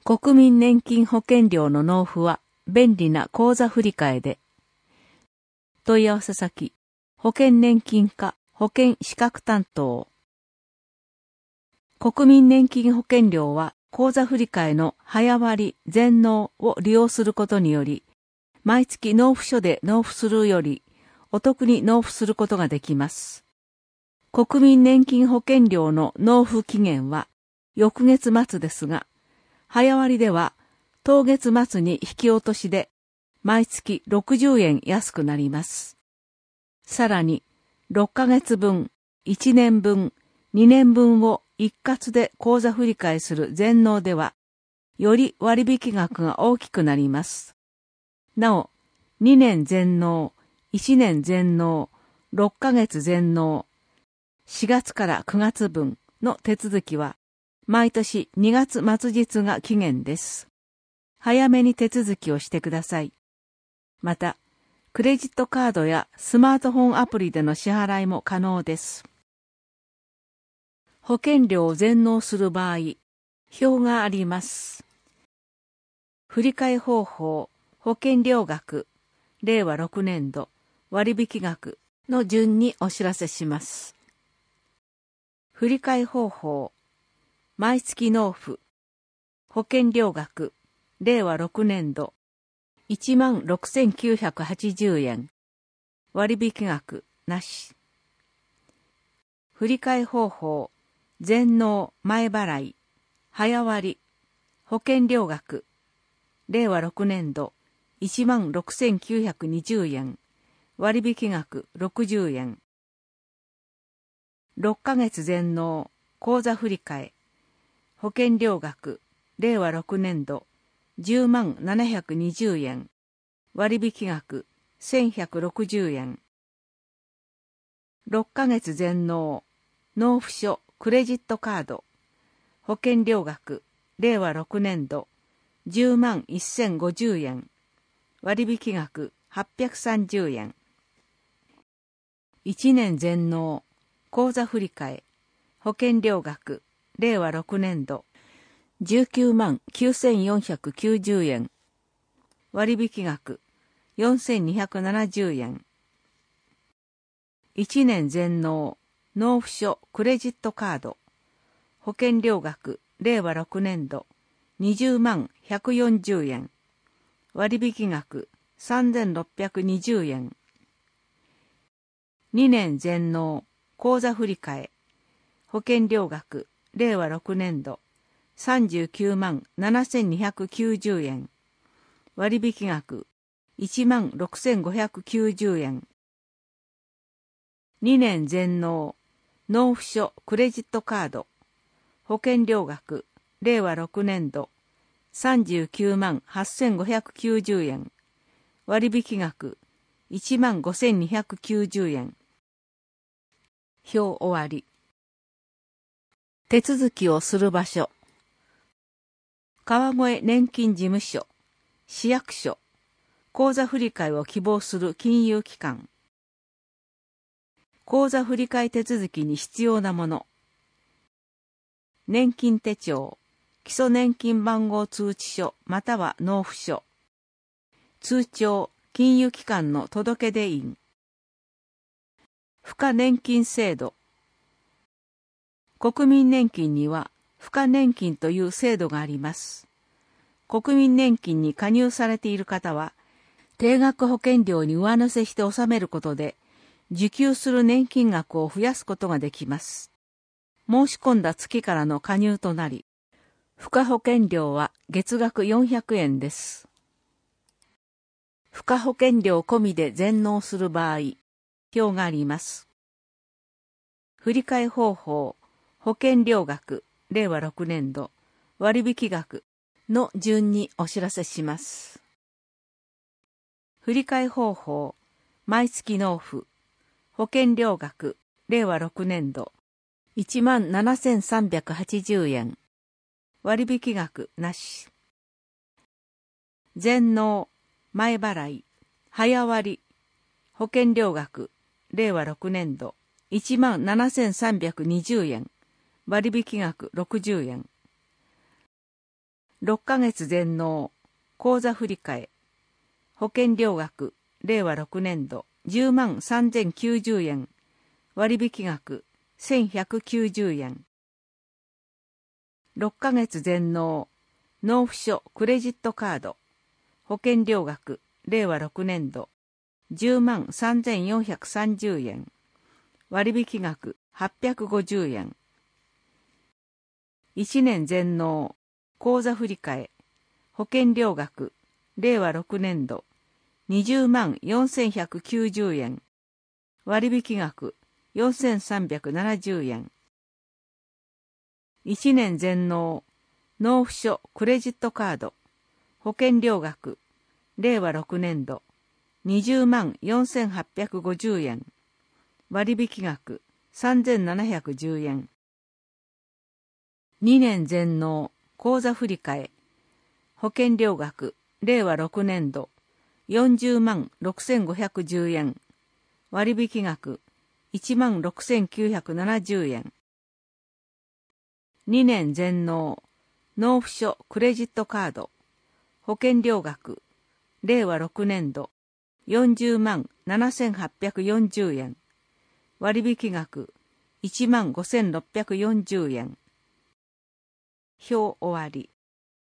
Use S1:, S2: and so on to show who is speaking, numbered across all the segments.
S1: 国民年金保険料の納付は便利な口座振替で。問い合わせ先、保険年金課保険資格担当。国民年金保険料は口座振替の早割全納を利用することにより、毎月納付書で納付するよりお得に納付することができます。国民年金保険料の納付期限は翌月末ですが、早割では当月末に引き落としで毎月60円安くなります。さらに6ヶ月分、1年分、2年分を一括で口座振替する全納では、より割引額が大きくなります。なお、2年全納、1年全納、6ヶ月全納、4月から9月分の手続きは、毎年2月末日が期限です。早めに手続きをしてください。また、クレジットカードやスマートフォンアプリでの支払いも可能です。保険料を全納する場合、表があります。振替方法、保険料額、令和6年度、割引額の順にお知らせします。振替方法、毎月納付、保険料額、令和6年度、16,980円、割引額なし。振替方法、全納前払い、早割、保険料額、令和6年度、16,920円、割引額60円。6ヶ月全納、口座振替、保険料額、令和6年度、10,720円、割引額、1,160円。6ヶ月全納、納付書、クレジットカード、保険料額、令和6年度、10,1,050円、割引額、830円。1年全納、口座振替、保険料額、令和6年度、199,490円、割引額、4,270円。1年全納、納付書、クレジットカード、保険料額、令和6年度、20,140円、割引額、3,620円。2年全納、口座振替、保険料額、令和6年度、397,290円、割引額、16,590円。2年全納、納付書、クレジットカード、保険料額、令和6年度、398,590円、割引額、15,290円。表終わり。手続きをする場所。川越年金事務所、市役所、口座振替を希望する金融機関。口座振替手続きに必要なもの。年金手帳、基礎年金番号通知書または納付書。通帳、金融機関の届出印。付加年金制度。国民年金には付加年金という制度があります。国民年金に加入されている方は、定額保険料に上乗せして納めることで、受給する年金額を増やすことができます。申し込んだ月からの加入となり、付加保険料は月額400円です。付加保険料込みで全納する場合、表があります。振替方法、保険料額、令和6年度、割引額の順にお知らせします。振替方法、毎月納付、保険料額、令和6年度、17,380円、割引額なし。全納、前払い、早割、保険料額、令和6年度、17,320円、割引額60円。 6ヶ月全納、口座振替、保険料額、令和6年度、10万3090円、割引額、1190円。6ヶ月全納、納付書クレジットカード、保険料額、令和6年度、10万3430円、割引額、850円。1年全納、口座振替、保険料額、令和6年度、20万4190円、割引額、4370円。1年全納、納付書クレジットカード、保険料額、令和6年度、20万4850円、割引額、3710円。2年全納、口座振替、保険料額、令和6年度、40万6510円、割引額、1万6970円。2年全納、納付書クレジットカード、保険料額、令和6年度、40万7840円、割引額、1万5640円。表終わり。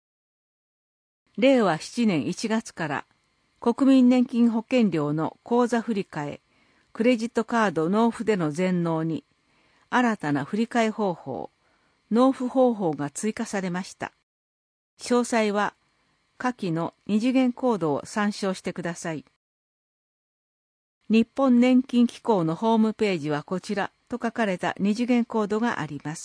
S1: 令和7年1月から国民年金保険料の口座振替、クレジットカード納付での全納に新たな振替方法、納付方法が追加されました。詳細は下記の二次元コードを参照してください。日本年金機構のホームページはこちらと書かれた二次元コードがあります。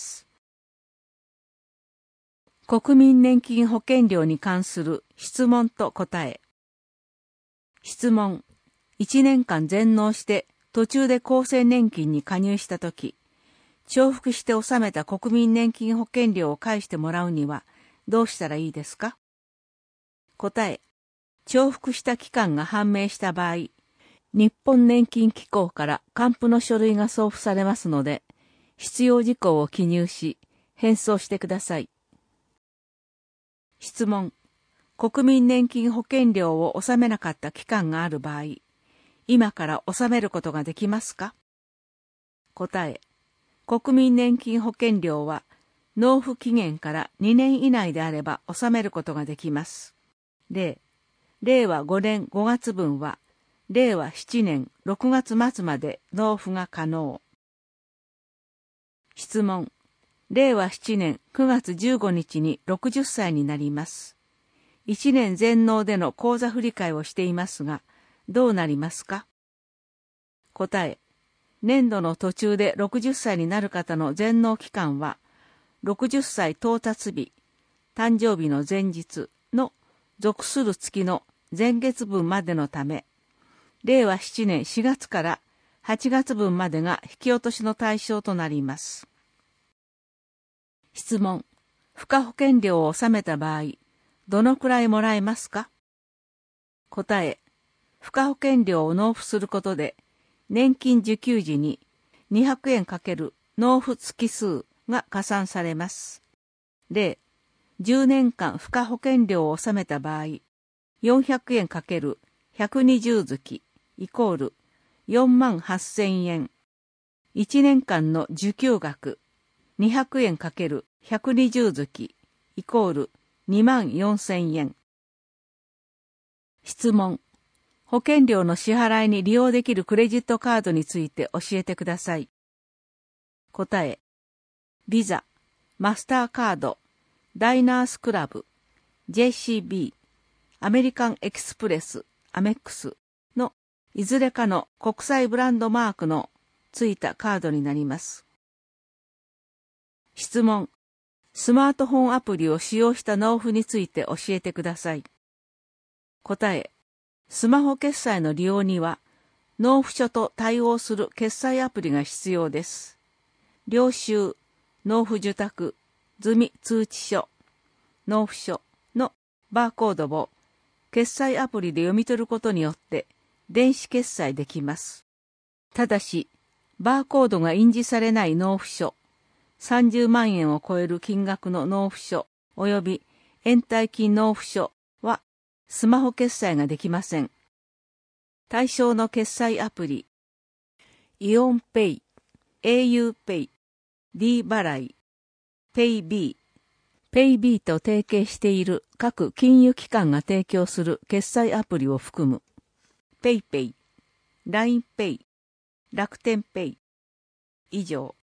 S1: 国民年金保険料に関する質問と答え。質問。1年間全納して途中で厚生年金に加入したとき、重複して納めた国民年金保険料を返してもらうにはどうしたらいいですか？答え。重複した期間が判明した場合、日本年金機構から還付の書類が送付されますので、必要事項を記入し、返送してください。質問。国民年金保険料を納めなかった期間がある場合、今から納めることができますか？答え。国民年金保険料は、納付期限から2年以内であれば納めることができます。例、令和5年5月分は、令和7年6月末まで納付が可能。質問。令和7年9月15日に60歳になります。1年全納での口座振替をしていますが、どうなりますか？答え。年度の途中で60歳になる方の全納期間は、60歳到達日、誕生日の前日の属する月の前月分までのため、令和7年4月から8月分までが引き落としの対象となります。質問。付加保険料を納めた場合、どのくらいもらえますか？答え。付加保険料を納付することで、年金受給時に200円×納付月数が加算されます。例、10年間付加保険料を納めた場合、400円×120月イコール4万8000円。1年間の受給額200円×120月イコール2万4000円。質問。保険料の支払いに利用できるクレジットカードについて教えてください。答え。ビザ、マスターカード、ダイナースクラブ、JCB、アメリカンエキスプレス、アメックスのいずれかの国際ブランドマークのついたカードになります。質問。スマートフォンアプリを使用した納付について教えてください。答え。スマホ決済の利用には、納付書と対応する決済アプリが必要です。領収、納付受託、済通知書、納付書のバーコードを決済アプリで読み取ることによって電子決済できます。ただし、バーコードが印字されない納付書、30万円を超える金額の納付書及び延滞金納付書はスマホ決済ができません。対象の決済アプリ、イオンペイ、au ペイ、D 払い、ペイビーと提携している各金融機関が提供する決済アプリを含むペイペイ、LINE ペイ、楽天ペイ以上。